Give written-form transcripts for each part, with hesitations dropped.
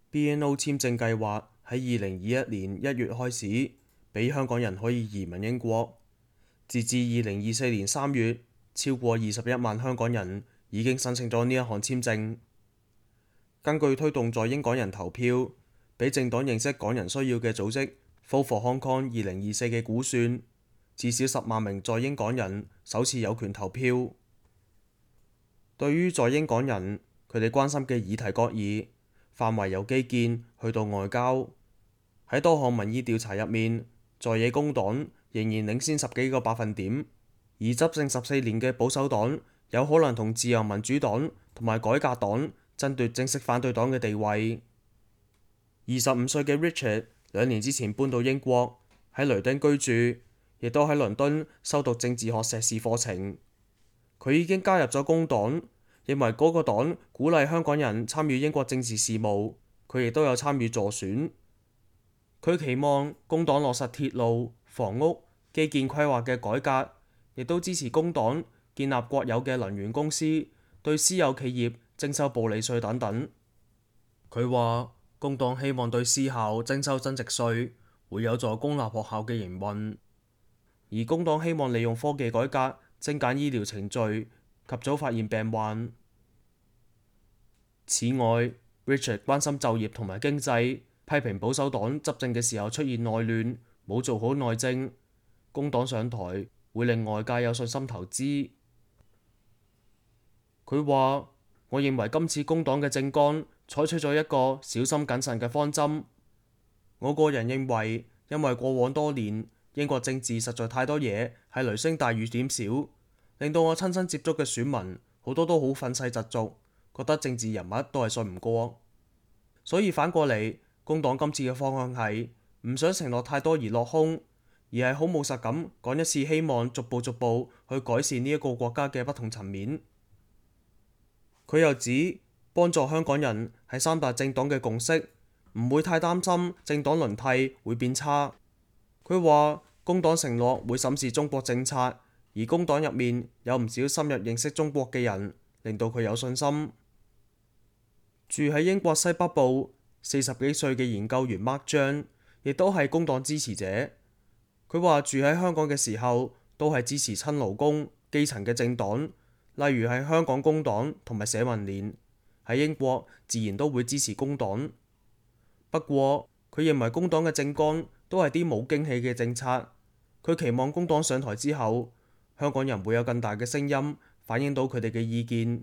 BNO 簽證計劃喺2021年1月開始，俾香港人可以移民英國。截至2024年3月，超過21萬香港人已經申請咗呢一項簽證。根據推動在英港人投票，俾政黨認識港人需要嘅組織 Vote for Hong Kong 2024嘅估算，至少10萬名在英港人首次有權投票。對於在英港人，佢哋關心嘅議題各異，範圍由基建去到外交。喺多項民意調查入面，在野工黨仍然領先10幾個百分點，而執政14年嘅保守黨有可能同自由民主黨同埋改革黨爭奪正式反對黨嘅地位。25歲嘅 Richard 2年之前搬到英國，喺雷丁居住，亦都喺倫敦修讀政治學碩士課程。佢已經加入咗工黨，認為嗰個黨鼓勵香港人參與英國政治事務，佢亦都有參與助選。佢期望工黨落實鐵路、房屋、基建規劃嘅改革，亦都支持工黨建立國有嘅能源公司，對私有企業徵收暴利稅等等。佢話工黨希望對私校徵收增值稅，會有助公立學校嘅營運，而工黨希望利用科技改革精簡醫療程序，及早發現病患。此外， Richard 關心就業同埋經濟，批評保守黨執政嘅時候出現內亂，冇做好內政。工黨上台會令外界有信心投資。佢話：我認為今次工黨嘅政綱採取咗一個小心謹慎嘅方針。我個人認為，因為過往多年英國政治實在太多嘢係雷聲大雨點小，令到我親身接觸嘅選民好多都好憤世嫉俗，覺得政治人物都係信唔過。所以反過嚟，工黨今次嘅方向係唔想承諾太多而落空，而係好務實咁講一次，希望逐步去改善呢一個國家嘅不同層面。佢又指幫助香港人係三大政黨嘅共識，唔會太擔心政黨輪替會變差。佢話工黨承諾會審視中國政策，而工黨入面有唔少深入認識中國嘅人，令到佢有信心。住喺英國西北部40幾歲嘅研究員 Mark 張，亦都係工黨支持者。佢話住喺香港嘅時候，都係支持親勞工、基層嘅政黨，例如係香港工黨同埋社民連。喺英國自然都會支持工黨。不過佢認為工黨嘅政綱都係啲冇驚喜嘅政策。佢期望工黨上台之後，香港人會有更大嘅聲音反映到佢哋嘅意見。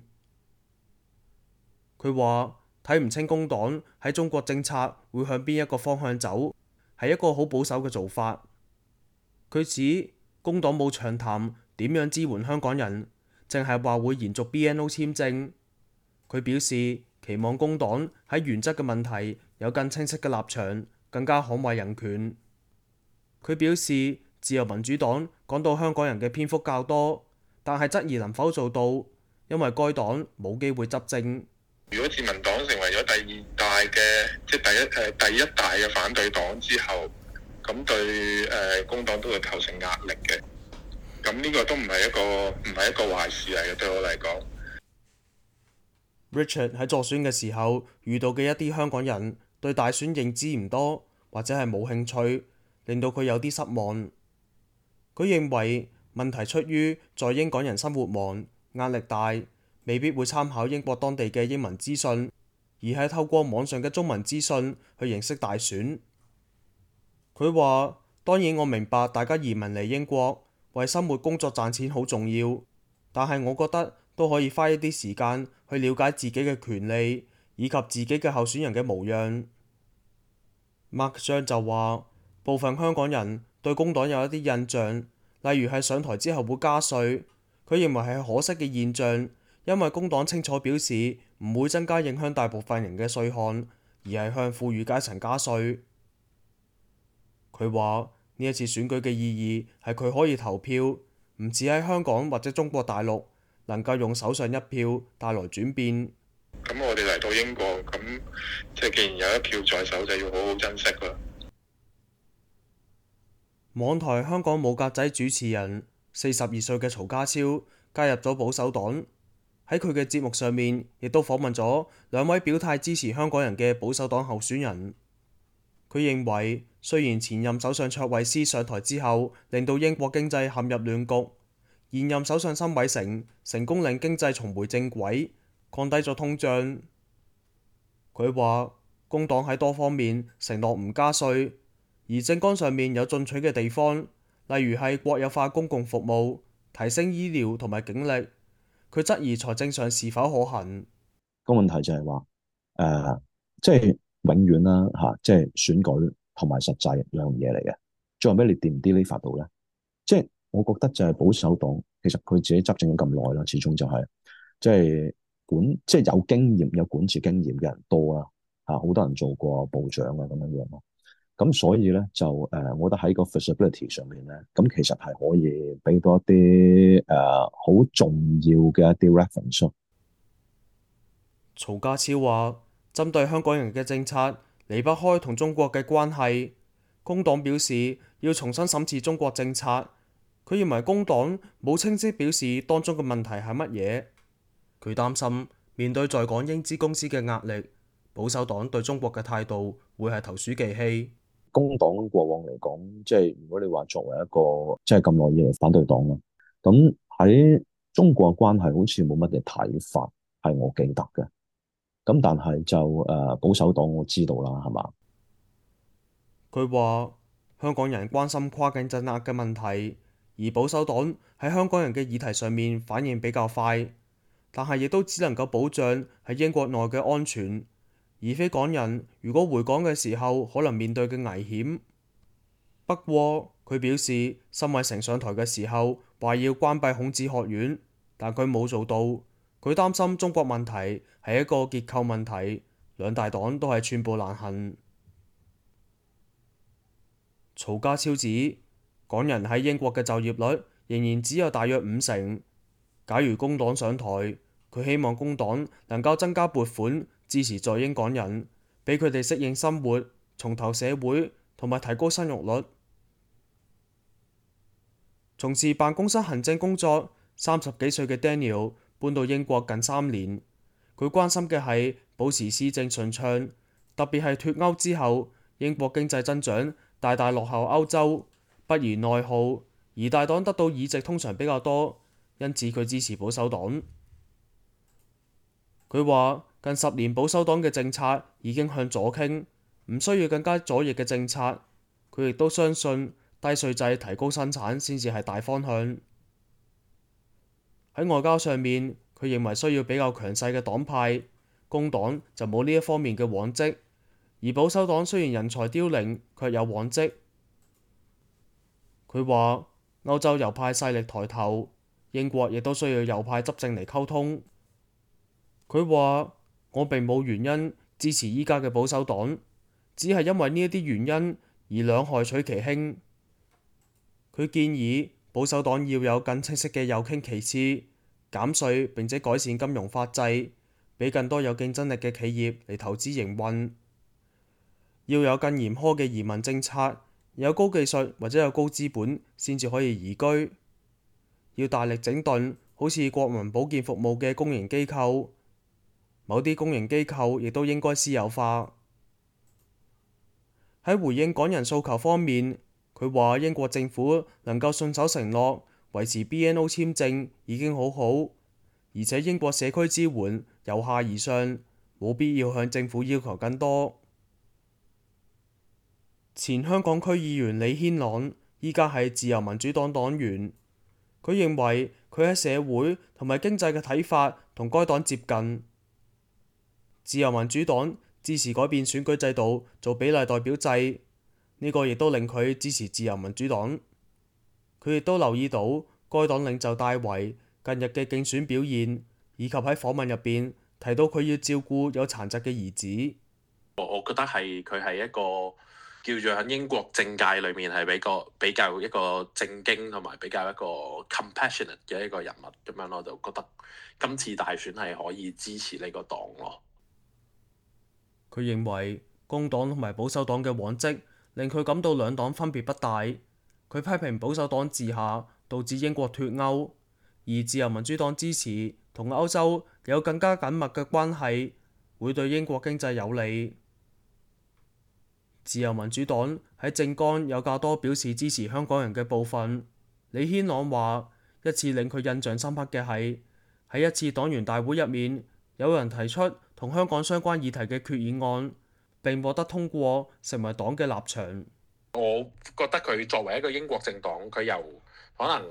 佢話睇唔清工黨喺中國政策會向邊一個方向走，係一個好保守嘅做法。佢指工黨冇長談點樣支援香港人，淨係話會延續 BNO 簽證。佢表示期望工黨喺原則嘅問題有更清晰嘅立場，更加捍衛人權。佢表示自由民主黨講到香港人嘅篇幅較多，但係質疑能否做到，因為該黨冇機會執政。 如果自民黨成為咗第二大嘅，即係第一大嘅反對黨之後，咁對工黨都會構成壓力嘅。咁呢個都唔係一個壞事嚟嘅，對我嚟講。 Richard 喺助選嘅時候遇到嘅一啲香港人對大選認知唔多，或者係冇興趣，令到佢有啲失望。佢認為問題出於在英港人生活忙、壓力大，未必會參考英國當地嘅英文資訊，而係透過網上嘅中文資訊去認識大選。佢話：當然我明白大家移民嚟英國為生活工作賺錢好重要，但係我覺得都可以花一啲時間去了解自己嘅權利以及自己嘅候選人嘅模樣。Mark 張就話：部分香港人對工黨有一啲印象，例如係上台之後會加稅，佢認為係可惜嘅現象。因為工黨清楚表示唔會增加影響大部分人嘅稅項，而係向富裕階層加稅。佢話呢一次選舉嘅意義係佢可以投票，唔似喺香港或者中國大陸能夠用手上一票帶來轉變。 咁我哋嚟到英國，咁即係既然有一票在手，就要好好珍惜啦。 網台香港冇格仔主持人42歲嘅曹家超加入咗保守黨。 喺佢嘅節目上面，亦都訪問咗兩位表態支持香港人嘅保守黨候選人。佢認為，雖然前任首相卓慧思上台之後，令到英國經濟陷入亂局，現任首相辛偉誠成功令經濟重回正軌，降低咗通脹。佢話，工黨喺多方面承諾唔加稅，而政綱上面有進取嘅地方，例如係國有化公共服務、提升醫療同埋警力。佢質疑財政上是否可行。 個問題就係話，即係永遠啦嚇，即係選舉同埋實際兩樣嘢嚟嘅。最後尾你掂唔掂呢法度咧？即係我覺得就係保守黨其實佢自己執政咗咁耐啦，始終就係即係即係有經驗、有管治經驗嘅人多啦嚇，好多人做過部長啊咁樣樣咯。咁所以咧就我覺得喺個 feasibility 上面咧，咁其實係可以俾多一啲好重要嘅一啲 reference。 曹家超話，針對香港人嘅政策離不開同中國嘅關係。工黨表示要重新審視中國政策。佢認為工黨冇清晰表示當中嘅問題係乜嘢。佢擔心面對在港英資公司嘅壓力，保守黨對中國嘅態度會係投鼠忌器。 工黨過往嚟講，即係如果你話作為一個即係咁耐以嚟反對黨啦，咁喺中國嘅關係好似冇乜嘢睇法，係我記得嘅。咁但係就保守黨我知道啦，係嘛？ 佢話香港人關心跨境鎮壓嘅問題，而保守黨喺香港人嘅議題上面反應比較快，但係亦都只能夠保障喺英國內嘅安全，而非港人如果回港嘅時候可能面對嘅危險。不過佢表示，辛偉誠上台嘅時候話要關閉孔子學院，但佢冇做到。佢擔心中國問題係一個結構問題，兩大黨都係寸步難行。曹家超指，港人喺英國嘅就業率仍然只有大約50%。假如工黨上台，佢希望工黨能夠增加撥款支持在英港人，俾佢哋適應生活、重投社會同埋提高生育率。從事辦公室行政工作30幾歲嘅 Daniel 搬到英國近3年，佢關心嘅係保持施政順暢，特別係脫歐之後，英國經濟增長大大落後歐洲，不言內耗，而大黨得到議席通常比較多，因此佢支持保守黨。佢話近10年保守黨嘅政策已經向左傾，唔需要更加左翼嘅政策。佢亦都相信低稅制提高生產先至係大方向。喺外交上面，佢認為需要比較強勢嘅黨派，工黨就冇呢一方面嘅往績，而保守黨雖然人才凋零，卻有往績。佢話歐洲右派勢力抬頭，英國亦都需要右派執政嚟溝通。佢話我並冇原因支持依家嘅保守黨，只係因為呢一啲原因而兩害取其輕。佢建議保守黨要有更清晰嘅右傾其次，減稅並且改善金融法制，俾更多有競爭力嘅企業嚟投資營運。要有更嚴苛嘅移民政策，有高技術或者有高資本先至可以移居。要大力整頓好似國民保健服務嘅公營機構，某啲公營機構亦都應該私有化。喺回應港人訴求方面，佢話英國政府能夠信守承諾維持 BNO 簽證已經好好，而且英國社區支援由下而上，冇必要向政府要求更多。前香港區議員李軒朗依家係自由民主黨黨員，佢認為佢喺社會同埋經濟嘅睇法同該黨接近。自由民主黨支持改變選舉制度做比例代表制，呢個亦都令佢支持自由民主黨。佢亦都留意到該黨領袖戴維近日嘅競選表現，以及喺訪問入邊提到佢要照顧有殘疾嘅兒子。 我覺得係佢係一個叫做喺英國政界裏面係比較一個正經同埋比較一個 compassionate 嘅一個人物咁樣，我就覺得今次大選係可以支持呢個黨咯。 佢認為工黨同埋保守黨嘅往績令佢感到兩黨分別不大。佢批評保守黨治下導致英國脫歐，而自由民主黨支持同歐洲有更加緊密嘅關係，會對英國經濟有利。自由民主黨喺政綱有較多表示支持香港人嘅部分。李軒朗話：一次令佢印象深刻嘅係喺一次黨員大會入面，有人提出同香港相關議題嘅決議案，並獲得通過，成為黨嘅立場。 我覺得佢作為一個英國政黨，佢由可能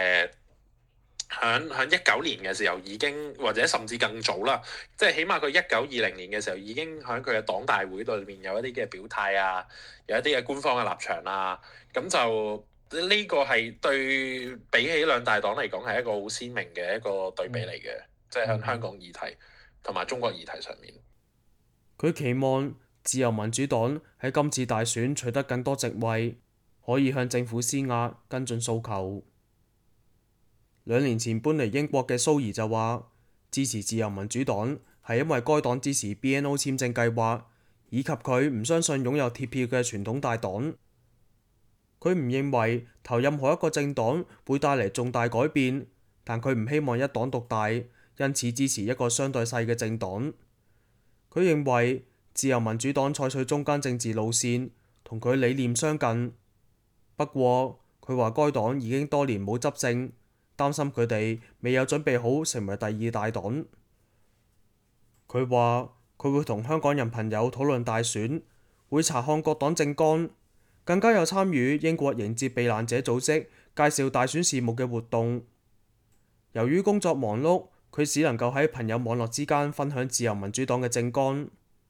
響19年嘅時候已經，或者甚至更早啦，即係起碼佢1920年嘅時候已經喺佢嘅黨大會裏面有一啲嘅表態啊，有一啲嘅官方嘅立場啊，咁就呢個係對比起兩大黨嚟講係一個好鮮明嘅一個對比嚟嘅，即係喺香港議題同埋中國議題上面。 佢期望自由民主黨喺今次大選取得更多席位，可以向政府施壓跟進訴求。2年前搬嚟英國嘅蘇怡就話支持自由民主黨係因為該黨支持 BNO 簽證計劃，以及佢唔相信擁有鐵票嘅傳統大黨。佢唔認為投任何一個政黨會帶嚟重大改變，但佢唔希望一黨獨大，因此支持一個相對細嘅政黨。佢認為自由民主黨採取中間政治路線，同佢理念相近。不過佢話該黨已經多年冇執政，擔心佢哋未有準備好成為第二大黨。佢話佢會同香港人朋友討論大選，會查看各黨政綱，更加有參與英國迎接避難者組織介紹大選事務嘅活動。由於工作忙碌，佢只能夠喺朋友網絡之間分享自由民主黨嘅政綱。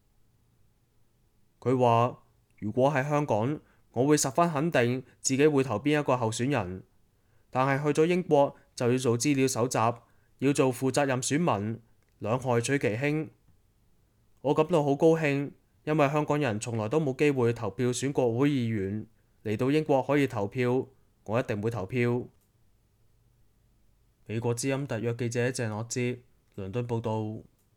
佢話如果喺香港，我會十分肯定自己會投邊一個候選人，但係去咗英國就要做資料搜集，要做負責任選民，兩害取其輕。我感到好高興，因為香港人從來都冇機會投票選國會議員，嚟到英國可以投票，我一定會投票。美國之音特約記者鄭樂哲，倫敦報導。